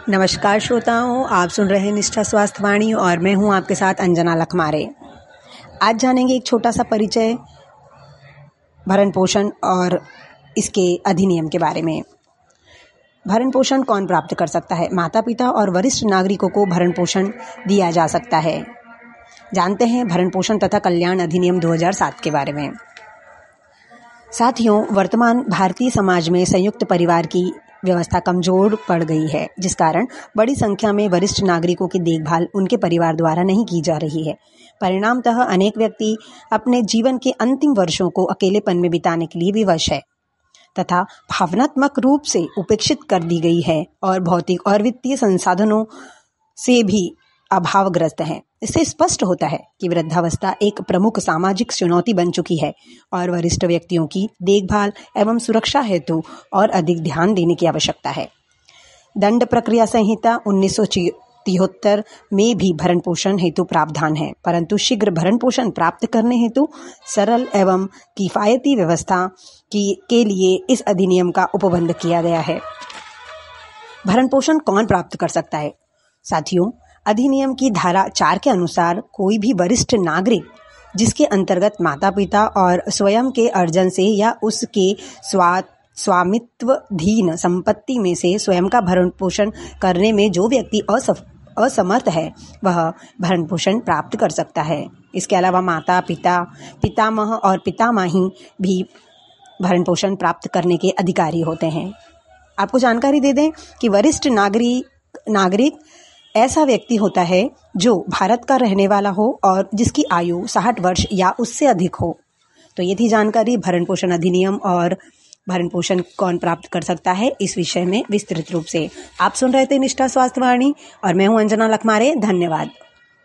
नमस्कार श्रोताओं, आप सुन रहे हैं निष्ठा स्वास्थ्य वाणी और मैं हूं आपके साथ अंजना लखमारे। आज जानेंगे एक छोटा सा परिचय भरण पोषण और इसके अधिनियम के बारे में। भरण पोषण कौन प्राप्त कर सकता है? माता पिता और वरिष्ठ नागरिकों को भरण पोषण दिया जा सकता है। जानते हैं भरण पोषण तथा कल्याण अधिनियम 2007 के बारे में। साथियों, वर्तमान भारतीय समाज में संयुक्त परिवार की व्यवस्था कमजोर पड़ गई है, जिस कारण बड़ी संख्या में वरिष्ठ नागरिकों की देखभाल उनके परिवार द्वारा नहीं की जा रही है। परिणामतः अनेक व्यक्ति अपने जीवन के अंतिम वर्षों को अकेलेपन में बिताने के लिए विवश है तथा भावनात्मक रूप से उपेक्षित कर दी गई है और भौतिक और वित्तीय संसाधनों से भी अभावग्रस्त हैं। इससे स्पष्ट होता है कि वृद्धावस्था एक प्रमुख सामाजिक चुनौती बन चुकी है और वरिष्ठ व्यक्तियों की देखभाल एवं सुरक्षा हेतु और अधिक ध्यान देने की आवश्यकता है। दंड प्रक्रिया संहिता 1973 में भी भरण पोषण हेतु प्रावधान है, परंतु शीघ्र भरण पोषण प्राप्त करने हेतु सरल एवं किफायती व्यवस्था के लिए इस अधिनियम का उपबंध किया गया है। भरण पोषण कौन प्राप्त कर सकता है? साथियों, अधिनियम की धारा 4 के अनुसार कोई भी वरिष्ठ नागरिक जिसके अंतर्गत माता पिता और स्वयं के अर्जन से या उसके स्वामित्वाधीन संपत्ति में से स्वयं का भरण पोषण करने में जो व्यक्ति असमर्थ है, वह भरण पोषण प्राप्त कर सकता है। इसके अलावा माता पिता, पितामह और पितामही भी भरण पोषण प्राप्त करने के अधिकारी होते हैं। आपको जानकारी दे दें कि वरिष्ठ नागरिक ऐसा व्यक्ति होता है जो भारत का रहने वाला हो और जिसकी आयु 60 वर्ष या उससे अधिक हो। तो ये थी जानकारी भरण पोषण अधिनियम और भरण पोषण कौन प्राप्त कर सकता है इस विषय में विस्तृत रूप से। आप सुन रहे थे निष्ठा स्वास्थ्य वाणी और मैं हूं अंजना लखमारे। धन्यवाद।